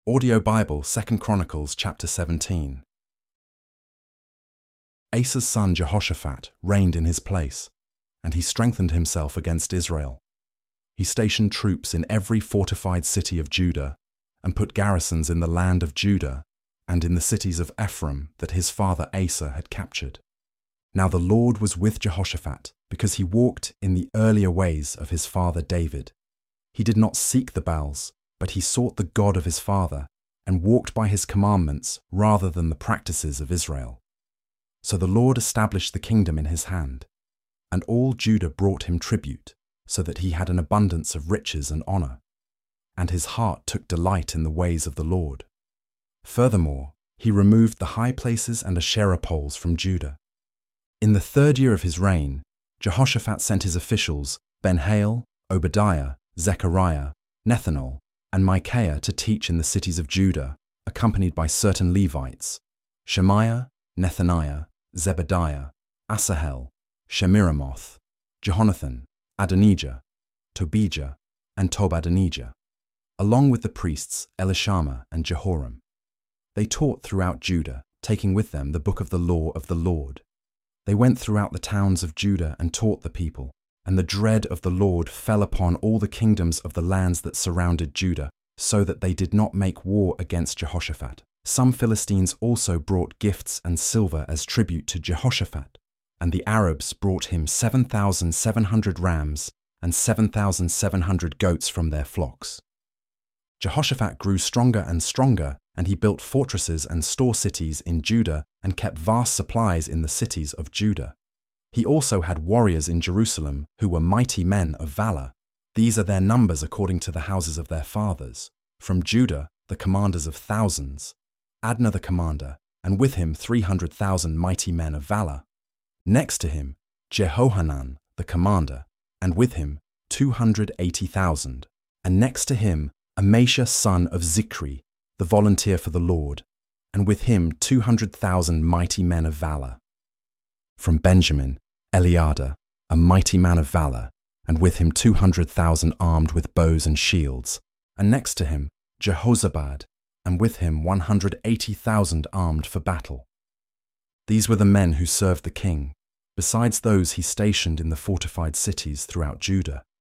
Audio Bible, 2 Chronicles chapter 17. Asa's son Jehoshaphat reigned in his place, and he strengthened himself against Israel. He stationed troops in every fortified city of Judah, and put garrisons in the land of Judah and in the cities of Ephraim that his father Asa had captured. Now the Lord was with Jehoshaphat, because he walked in the earlier ways of his father David. He did not seek the Baals, but he sought the God of his father, and walked by his commandments rather than the practices of Israel. So the Lord established the kingdom in his hand, and all Judah brought him tribute, so that he had an abundance of riches and honor, and his heart took delight in the ways of the Lord. Furthermore, he removed the high places and Asherah poles from Judah. In the 3rd year of his reign, Jehoshaphat sent his officials Ben-Hail, Obadiah, Zechariah, Nethanel, and Micaiah to teach in the cities of Judah, accompanied by certain Levites, Shemaiah, Nethaniah, Zebediah, Asahel, Shemiramoth, Jehonathan, Adonijah, Tobijah, and Tobadonijah, along with the priests Elishama and Jehoram. They taught throughout Judah, taking with them the book of the law of the Lord. They went throughout the towns of Judah and taught the people, and the dread of the Lord fell upon all the kingdoms of the lands that surrounded Judah, so that they did not make war against Jehoshaphat. Some Philistines also brought gifts and silver as tribute to Jehoshaphat, and the Arabs brought him 7,700 rams and 7,700 goats from their flocks. Jehoshaphat grew stronger and stronger, and he built fortresses and store cities in Judah and kept vast supplies in the cities of Judah. He also had warriors in Jerusalem who were mighty men of valor. These are their numbers according to the houses of their fathers. From Judah, the commanders of thousands, Adnah the commander, and with him 300,000 mighty men of valor. Next to him, Jehohanan the commander, and with him 280,000. And next to him, Amashah son of Zichri, the volunteer for the Lord, and with him 200,000 mighty men of valor. From Benjamin, Eliada, a mighty man of valor, and with him 200,000 armed with bows and shields, and next to him Jehozabad, and with him 180,000 armed for battle. These were the men who served the king, besides those he stationed in the fortified cities throughout Judah.